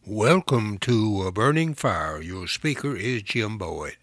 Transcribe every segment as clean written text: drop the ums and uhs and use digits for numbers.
Welcome to A Burning Fire. Your speaker is Jim Boyd.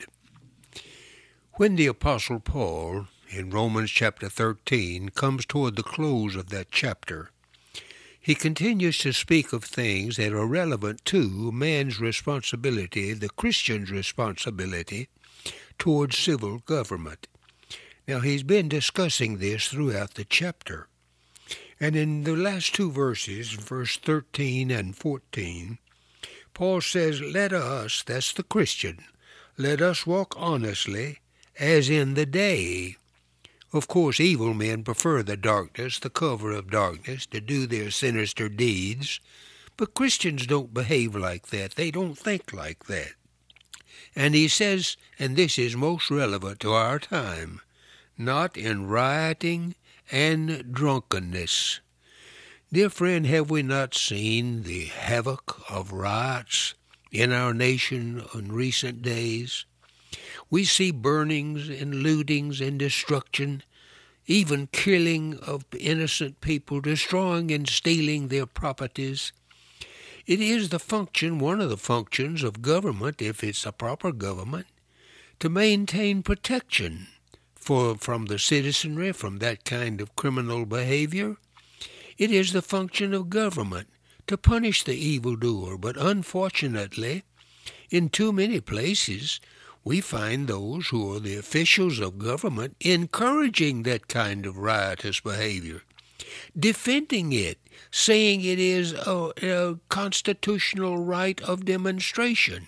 When the Apostle Paul, in Romans chapter 13, comes toward the close of that chapter, he continues to speak of things that are relevant to man's responsibility, the Christian's responsibility, towards civil government. Now, he's been discussing this throughout the chapter. And in the last two verses, verse 13 and 14, Paul says, let us, that's the Christian, let us walk honestly as in the day. Of course, evil men prefer the darkness, the cover of darkness, to do their sinister deeds. But Christians don't behave like that. They don't think like that. And he says, and this is most relevant to our time, not in rioting and drunkenness. Dear friend, have we not seen the havoc of riots in our nation in recent days? We see burnings and lootings and destruction, even killing of innocent people, destroying and stealing their properties. It is the function, one of the functions of government, if it's a proper government, to maintain protection from the citizenry, from that kind of criminal behavior. It is the function of government to punish the evildoer, but unfortunately, in too many places, we find those who are the officials of government encouraging that kind of riotous behavior, defending it, saying it is a constitutional right of demonstration.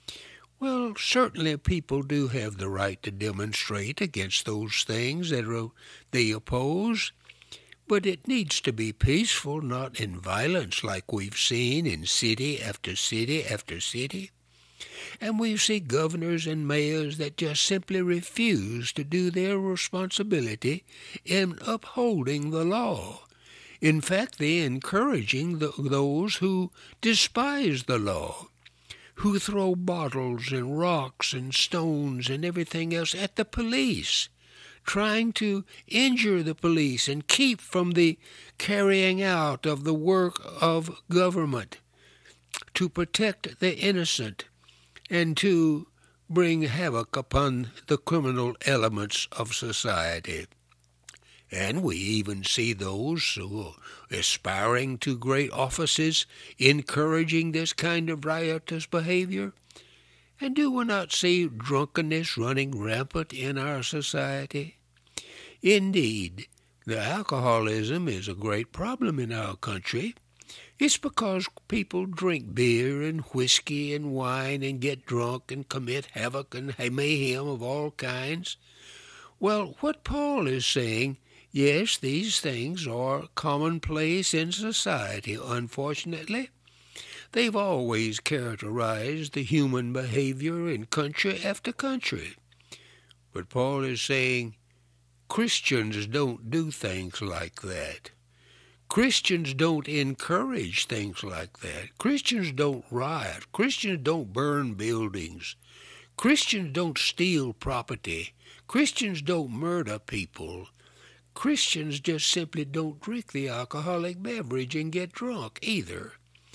Well, certainly people do have the right to demonstrate against those things that they oppose. But it needs to be peaceful, not in violence like we've seen in city after city after city. And we see governors and mayors that just simply refuse to do their responsibility in upholding the law. In fact, they're encouraging those who despise the law, who throw bottles and rocks and stones and everything else at the police, trying to injure the police and keep from the carrying out of the work of government to protect the innocent and to bring havoc upon the criminal elements of society. And we even see those who are aspiring to great offices encouraging this kind of riotous behavior. And do we not see drunkenness running rampant in our society? Indeed, the alcoholism is a great problem in our country. It's because people drink beer and whiskey and wine and get drunk and commit havoc and mayhem of all kinds. Well, what Paul is saying, yes, these things are commonplace in society, unfortunately. They've always characterized the human behavior in country after country. But Paul is saying Christians don't do things like that. Christians don't encourage things like that. Christians don't riot. Christians don't burn buildings. Christians don't steal property. Christians don't murder people. Christians just simply don't drink the alcoholic beverage and get drunk either.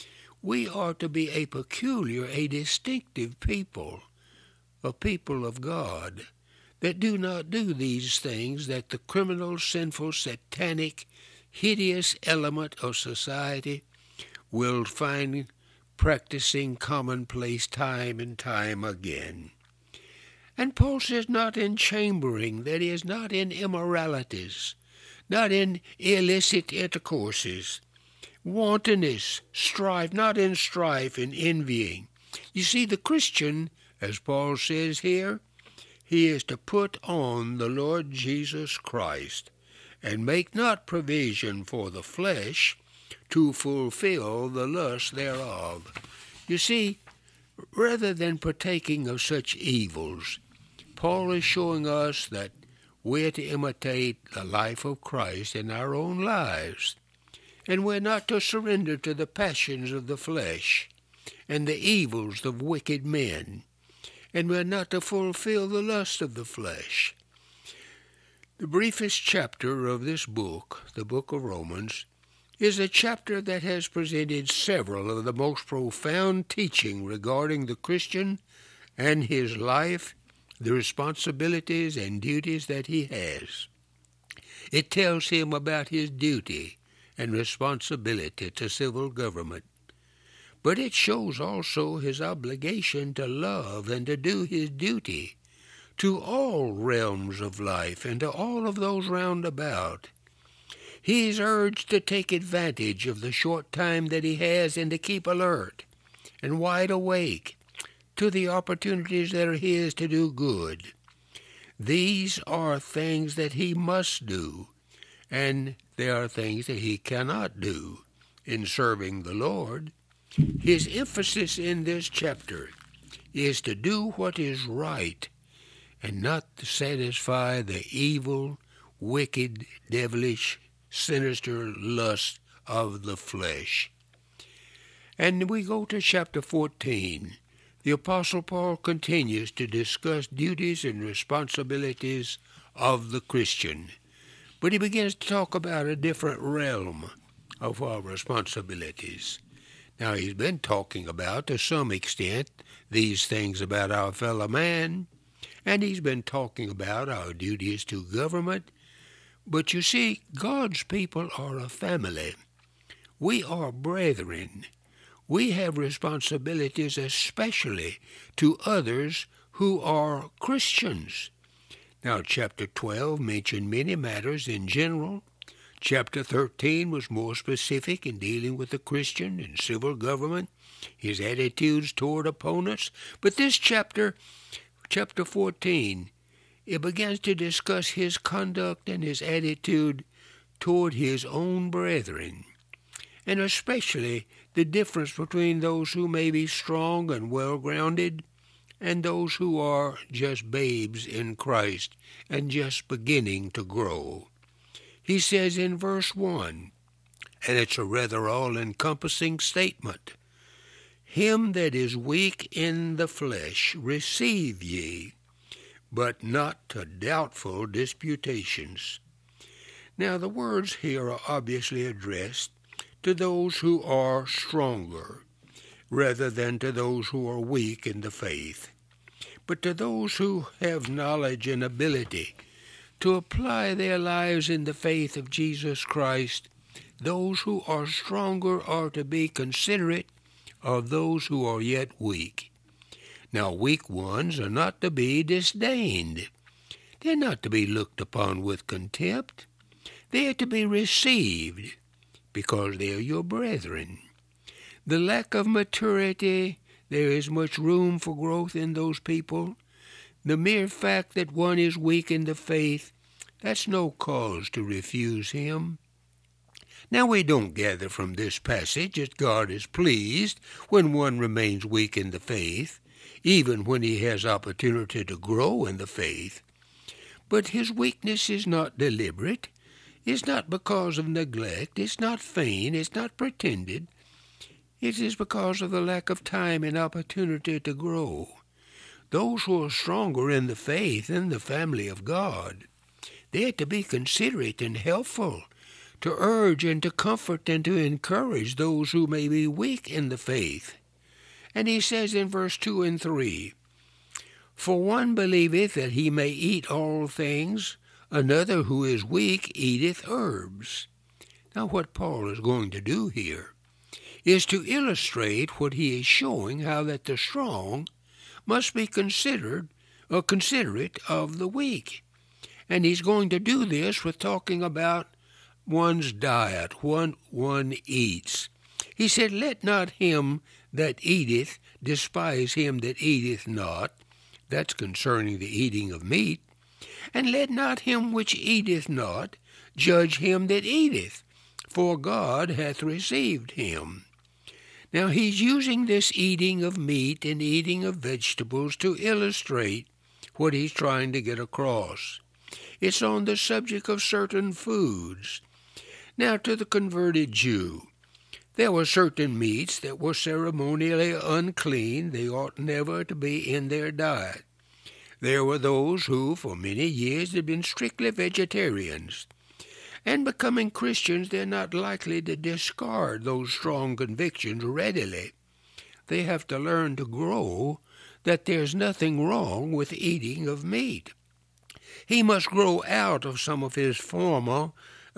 We are to be a peculiar, a distinctive people, a people of God, that do not do these things that the criminal, sinful, satanic, hideous element of society will find practicing commonplace time and time again. And Paul says not in chambering, that is, not in immoralities, not in illicit intercourses, wantonness, strife, not in strife and envying. You see, the Christian, as Paul says here, he is to put on the Lord Jesus Christ and make not provision for the flesh to fulfill the lust thereof. You see, rather than partaking of such evils, Paul is showing us that we're to imitate the life of Christ in our own lives. And we're not to surrender to the passions of the flesh and the evils of wicked men. And we're not to fulfill the lust of the flesh. The briefest chapter of this book, the book of Romans, is a chapter that has presented several of the most profound teaching regarding the Christian and his life, the responsibilities and duties that he has. It tells him about his duty and responsibility to civil government, but it shows also his obligation to love and to do his duty to all realms of life and to all of those round about. He is urged to take advantage of the short time that he has and to keep alert and wide awake to the opportunities that are his to do good. These are things that he must do, and there are things that he cannot do in serving the Lord. His emphasis in this chapter is to do what is right and not to satisfy the evil, wicked, devilish, sinister lust of the flesh. And we go to chapter 14. The Apostle Paul continues to discuss duties and responsibilities of the Christian, but he begins to talk about a different realm of our responsibilities. Now, he's been talking about, to some extent, these things about our fellow man, and he's been talking about our duties to government. But you see, God's people are a family. We are brethren. We have responsibilities especially to others who are Christians. Now, chapter 12 mentioned many matters in general. Chapter 13 was more specific in dealing with the Christian and civil government, his attitudes toward opponents. But this chapter 14, it begins to discuss his conduct and his attitude toward his own brethren, and especially the difference between those who may be strong and well-grounded and those who are just babes in Christ and just beginning to grow. He says in verse 1, and it's a rather all-encompassing statement, "Him that is weak in the flesh receive ye, but not to doubtful disputations." Now, the words here are obviously addressed to those who are stronger, rather than to those who are weak in the faith, but to those who have knowledge and ability to apply their lives in the faith of Jesus Christ. Those who are stronger are to be considerate of those who are yet weak. Now, weak ones are not to be disdained. They're not to be looked upon with contempt. They are to be received because they are your brethren. The lack of maturity, there is much room for growth in those people. The mere fact that one is weak in the faith, that's no cause to refuse him. Now, we don't gather from this passage that God is pleased when one remains weak in the faith, even when he has opportunity to grow in the faith. But his weakness is not deliberate. It's not because of neglect. It's not feigned. It's not pretended. It is because of the lack of time and opportunity to grow. Those who are stronger in the faith in the family of God, they are to be considerate and helpful, to urge and to comfort and to encourage those who may be weak in the faith. And he says in verse 2 and 3, "For one believeth that he may eat all things, another who is weak eateth herbs." Now, what Paul is going to do here is to illustrate what he is showing, how that the strong must be considerate of the weak. And he's going to do this with talking about one's diet, what one eats. He said, "Let not him that eateth despise him that eateth not." That's concerning the eating of meat. "And let not him which eateth not judge him that eateth, for God hath received him." Now, he's using this eating of meat and eating of vegetables to illustrate what he's trying to get across. It's on the subject of certain foods. Now, to the converted Jew, there were certain meats that were ceremonially unclean. They ought never to be in their diet. There were those who, for many years, had been strictly vegetarians. And becoming Christians, they're not likely to discard those strong convictions readily. They have to learn to grow that there's nothing wrong with eating of meat. He must grow out of some of his former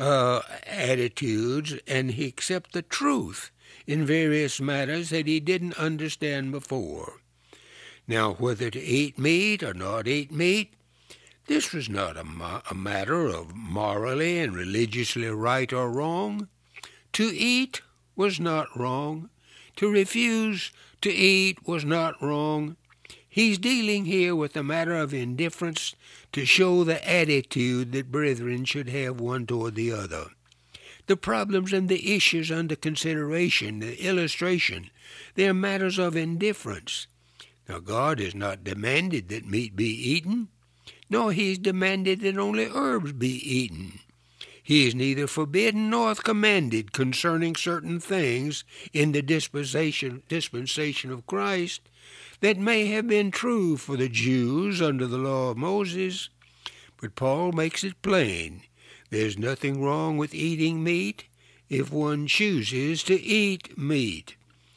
attitudes, and he accept the truth in various matters that he didn't understand before. Now, whether to eat meat or not eat meat, this was not a matter of morally and religiously right or wrong. To eat was not wrong. To refuse to eat was not wrong. He's dealing here with a matter of indifference to show the attitude that brethren should have one toward the other. The problems and the issues under consideration, the illustration, they are matters of indifference. Now, God has not demanded that meat be eaten, nor He's demanded that only herbs be eaten. He is neither forbidden nor commanded concerning certain things in the dispensation of Christ that may have been true for the Jews under the law of Moses. But Paul makes it plain, there's nothing wrong with eating meat if one chooses to eat meat.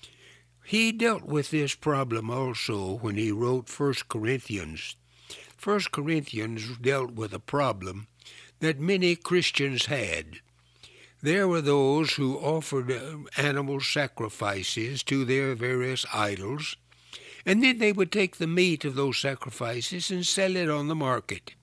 He dealt with this problem also when he wrote 1 Corinthians. 1 Corinthians dealt with a problem that many Christians had. There were those who offered animal sacrifices to their various idols, and then they would take the meat of those sacrifices and sell it on the market.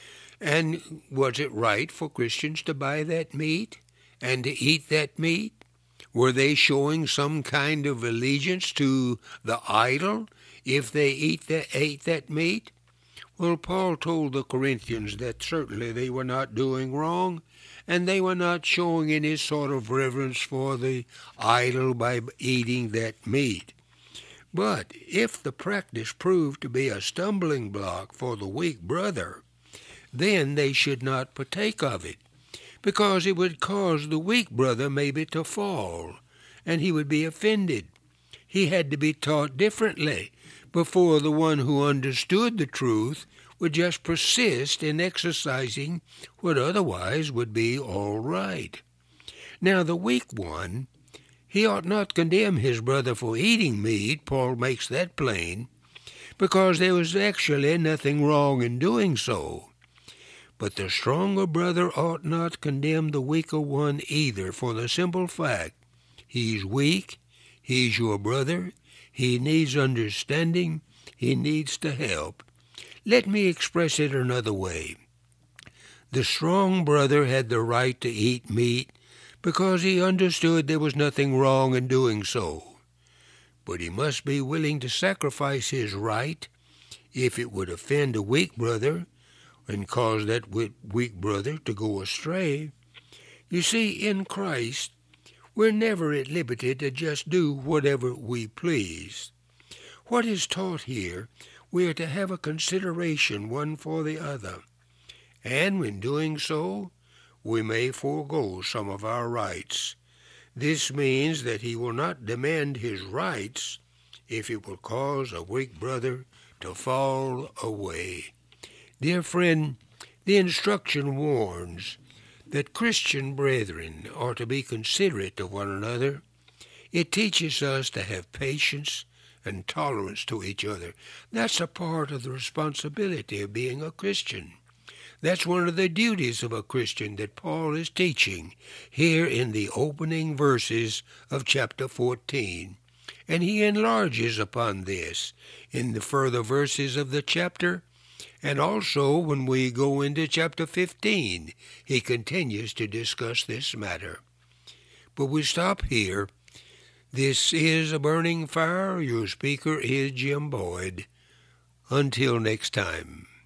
And was it right for Christians to buy that meat and to eat that meat? Were they showing some kind of allegiance to the idol if they ate that meat? Well, Paul told the Corinthians that certainly they were not doing wrong, and they were not showing any sort of reverence for the idol by eating that meat. But if the practice proved to be a stumbling block for the weak brother, then they should not partake of it, because it would cause the weak brother maybe to fall, and he would be offended. He had to be taught differently before the one who understood the truth would just persist in exercising what otherwise would be all right. Now the weak one, he ought not condemn his brother for eating meat, Paul makes that plain, because there was actually nothing wrong in doing so. But the stronger brother ought not condemn the weaker one either, for the simple fact, he's weak, he's your brother, he needs understanding, he needs to help. Let me express it another way. The strong brother had the right to eat meat because he understood there was nothing wrong in doing so. But he must be willing to sacrifice his right if it would offend a weak brother and cause that weak brother to go astray. You see, in Christ, we're never at liberty to just do whatever we please. What is taught here, we are to have a consideration one for the other, and when doing so, we may forego some of our rights. This means that he will not demand his rights if it will cause a weak brother to fall away. Dear friend, the instruction warns that Christian brethren are to be considerate of one another. It teaches us to have patience and tolerance to each other. That's a part of the responsibility of being a Christian. That's one of the duties of a Christian that Paul is teaching here in the opening verses of chapter 14. And he enlarges upon this in the further verses of the chapter. And also when we go into chapter 15, he continues to discuss this matter. But we stop here. This is A Burning Fire. Your speaker is Jim Boyd. Until next time.